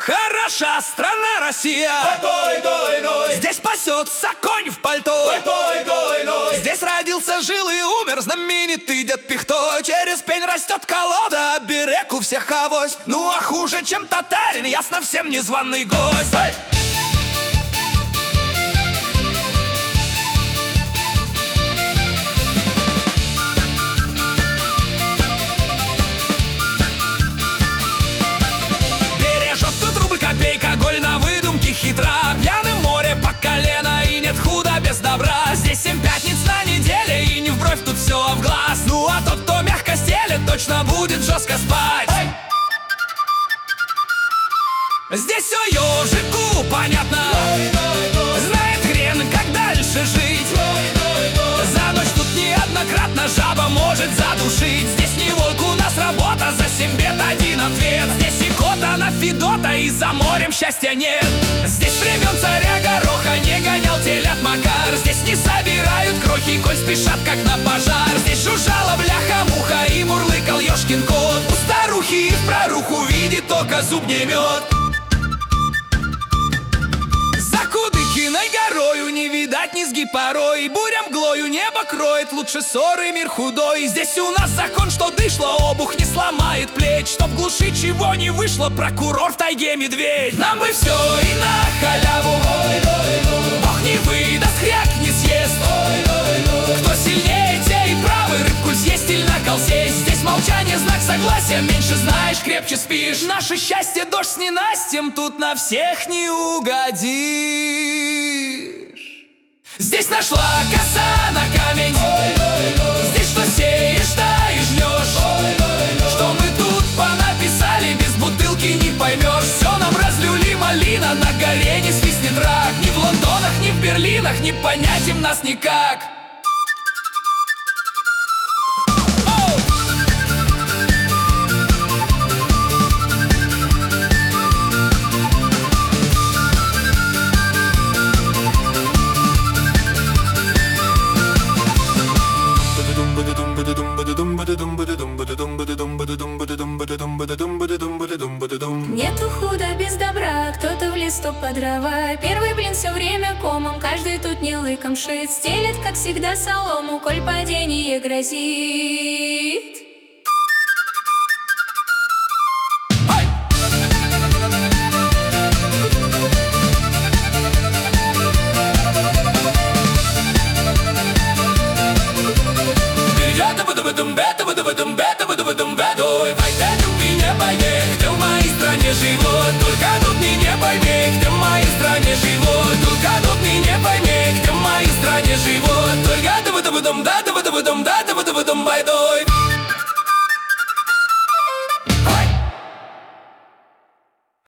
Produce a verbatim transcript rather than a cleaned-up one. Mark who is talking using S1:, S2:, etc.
S1: Хороша страна Россия,
S2: Дой, дой, дой.
S1: здесь пасется конь в пальто.
S2: Дой, дой, дой.
S1: Здесь родился, жил и умер знаменитый дед Пихто. Через пень растет колода, берег у всех авось. Ну а хуже, чем татарин, ясно всем незваный гость. Эй! Копейка, голь на выдумке хитра. Пьяным море по колено, и нет худа без добра. Здесь семь пятниц на неделе, и не в бровь, тут все в глаз. Ну а тот, кто мягко стелет, точно будет жестко спать. Эй! Здесь все ежику понятно, знает хрен, как дальше жить. За ночь тут неоднократно жаба может задушить. Здесь не волк, у нас работа, за семь бед один ответ. Здесь и кота на Федота, и за морем счастья нет. Здесь времен царя Гороха не гонял телят Макар. Здесь не собирают крохи, коль спешат, как на пожар. Здесь жужжала бляха-муха и мурлыкал ёшкин кот. У старухи и в проруху видит только зуб не мед. За Кудыкиной горою не видать низги порой. Буря мглою небо кроет, лучше ссоры мир худой. Здесь у нас закон, что дышло, обух не сломает плеч. Чтоб глушить чего не вышло, прокурор в тайге медведь. Нам бы все и на халяву, Бог не выдаст, хряк не съест. Кто сильнее, те и правы, рыбку съесть или на кол сесть. Здесь молчание знак согласия, меньше знаешь, крепче спишь. Наше счастье дождь с ненастьем, тут на всех не угодишь. Здесь нашла коса на камень, здесь что сеешь, то и жнешь. Что мы тут понаписали, без бутылки не поймешь. Все нам разлюли малина, на горе не свистнет рак. Ни в Лондонах, ни в Берлинах не понять им нас никак.
S3: Нету худа без добра, кто-то в лес, то по дрова. Первый блин все время комом, каждый тут не лыком шит. Стелет, как всегда, солому, коль падение грозит.
S1: Кто в моей стране живет, только тут мне не пойми. Кто в моей стране живет, только тут мне не пойми. Кто в моей стране живет, только да да да да да да да да да байдой.